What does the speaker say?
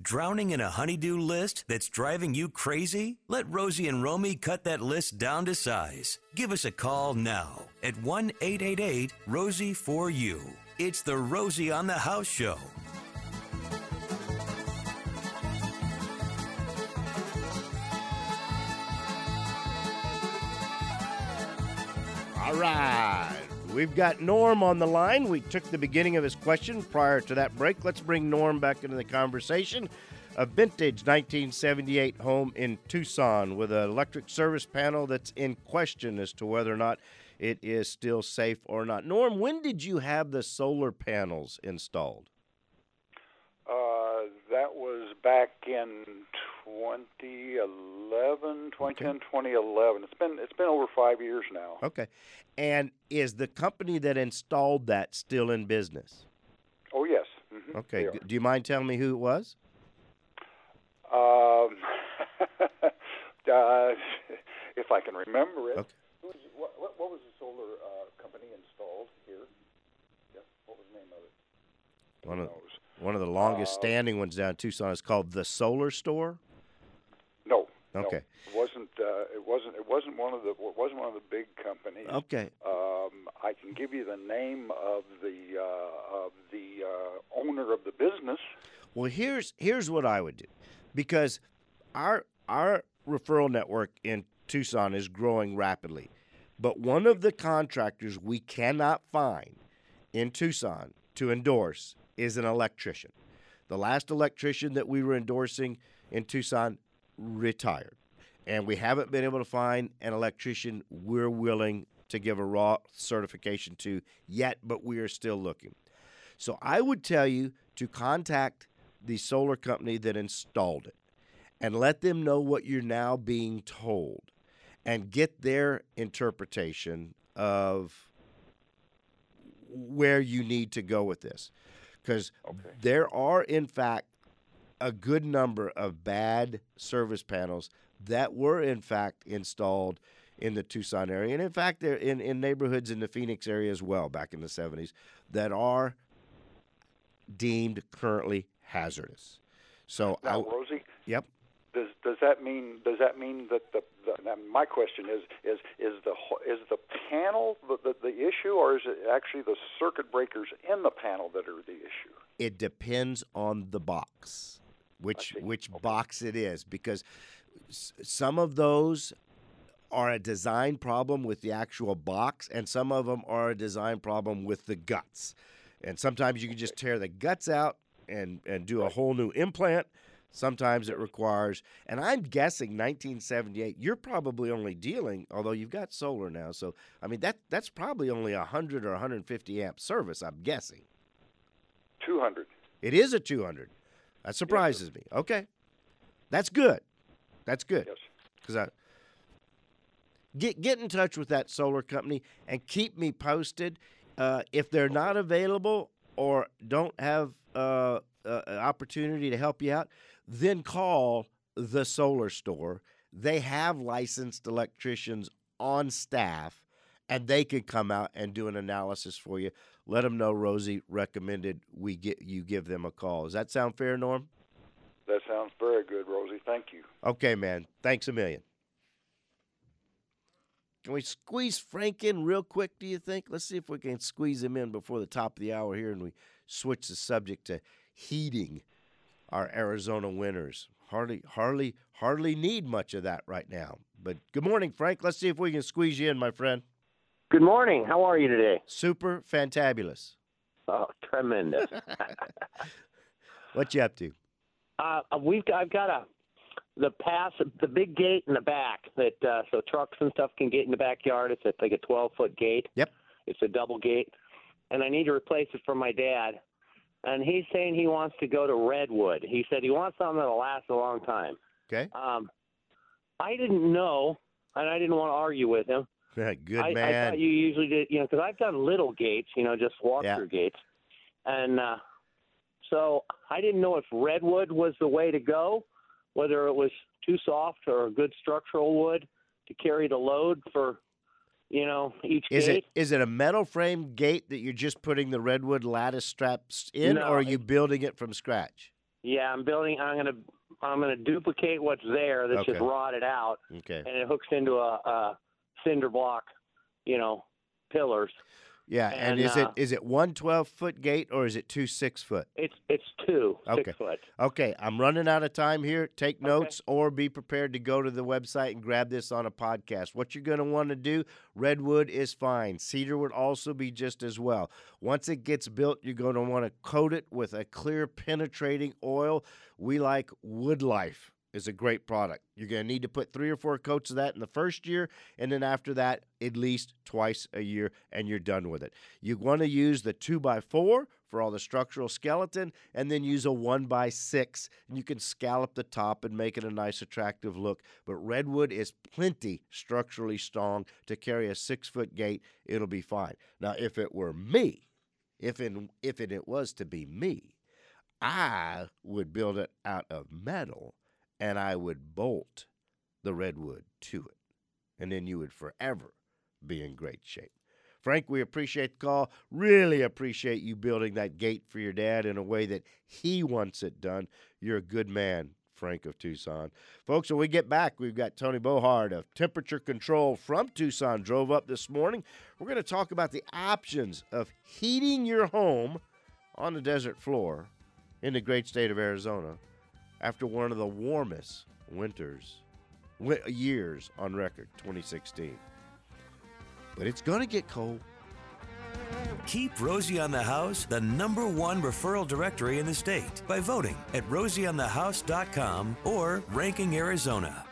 Drowning in a honeydew list that's driving you crazy? Let Rosie and Romy cut that list down to size. Give us a call now at 1-888-ROSIE-4U. It's the Rosie on the House Show. All right. We've got Norm on the line. We took the beginning of his question prior to that break. Let's bring Norm back into the conversation. A vintage 1978 home in Tucson with an electric service panel that's in question as to whether or not it is still safe or not. Norm, when did you have the solar panels installed? That was back in 2011. It's been over 5 years now. Okay. And is the company that installed that still in business? Oh, yes. Mm-hmm. Okay. Do you mind telling me who it was? If I can remember it. Okay. What was the solar company installed here? Yeah. What was the name of it? One of the longest standing ones down in Tucson is called the Solar Store. No. Okay. No, it wasn't one of the big companies. Okay. I can give you the name of the owner of the business. Well, here's what I would do, because our referral network in Tucson is growing rapidly, but one of the contractors we cannot find in Tucson to endorse is an electrician. The last electrician that we were endorsing in Tucson retired, and we haven't been able to find an electrician we're willing to give a raw certification to yet, but we are still looking. So I would tell you to contact the solar company that installed it and let them know what you're now being told and get their interpretation of where you need to go with this. Because there are, in fact, a good number of bad service panels that were, in fact, installed in the Tucson area. And, in fact, they're in neighborhoods in the Phoenix area as well back in the 70s that are deemed currently hazardous. So now, Rosie. Yep. Does that mean that my question is the panel the issue, or is it actually the circuit breakers in the panel that are the issue? It depends on the box, which box it is, because some of those are a design problem with the actual box, and some of them are a design problem with the guts. And sometimes you can just tear the guts out and do a whole new implant. Sometimes it requires, and I'm guessing 1978, you're probably only dealing, although you've got solar now, so, I mean, that's probably only 100 or 150 amp service, I'm guessing. 200. It is a 200. That surprises me. Okay. That's good. That's good. Yes. Because get in touch with that solar company and keep me posted. If they're not available or don't have an opportunity to help you out, then call the Solar Store. They have licensed electricians on staff, and they could come out and do an analysis for you. Let them know Rosie recommended you give them a call. Does that sound fair, Norm? That sounds very good, Rosie. Thank you. Okay, man. Thanks a million. Can we squeeze Frank in real quick, do you think? Let's see if we can squeeze him in before the top of the hour here, and we switch the subject to heating our Arizona winters. Hardly need much of that right now. But good morning, Frank. Let's see if we can squeeze you in, my friend. Good morning. How are you today? Super fantabulous. Oh, tremendous. What you up to? I've got the big gate in the back that so trucks and stuff can get in the backyard. It's like a 12-foot gate. Yep. It's a double gate, and I need to replace it for my dad. And he's saying he wants to go to redwood. He said he wants something that'll last a long time. Okay. I didn't know, and I didn't want to argue with him. Good man. I thought you usually did, because I've done little gates, just walk-through gates. And so I didn't know if redwood was the way to go, whether it was too soft or a good structural wood to carry the load for, each gate. Is it a metal frame gate that you're just putting the redwood lattice straps in, No, or are you building it from scratch? Yeah, I'm gonna duplicate what's there that's just rotted out, and it hooks into a cinder block, pillars. Yeah, and is it 1 12-foot gate or is it 2 6-foot? It's 2 6-foot. Okay, I'm running out of time here. Take notes or be prepared to go to the website and grab this on a podcast. What you're going to want to do, redwood is fine. Cedar would also be just as well. Once it gets built, you're going to want to coat it with a clear penetrating oil. We like Wood Life. Is a great product. You're going to need to put 3 or 4 coats of that in the first year, and then after that, at least twice a year, and you're done with it. You want to use the 2x4 for all the structural skeleton, and then use a 1x6, and you can scallop the top and make it a nice, attractive look. But redwood is plenty structurally strong to carry a 6-foot gate. It'll be fine. Now, if it were me, if it was to be me, I would build it out of metal, and I would bolt the redwood to it. And then you would forever be in great shape. Frank, we appreciate the call. Really appreciate you building that gate for your dad in a way that he wants it done. You're a good man, Frank of Tucson. Folks, when we get back, we've got Tony Bohard of Temperature Control from Tucson drove up this morning. We're going to talk about the options of heating your home on the desert floor in the great state of Arizona after one of the warmest years on record, 2016. But it's going to get cold. Keep Rosie on the House the #1 referral directory in the state by voting at rosieonthehouse.com or Ranking Arizona.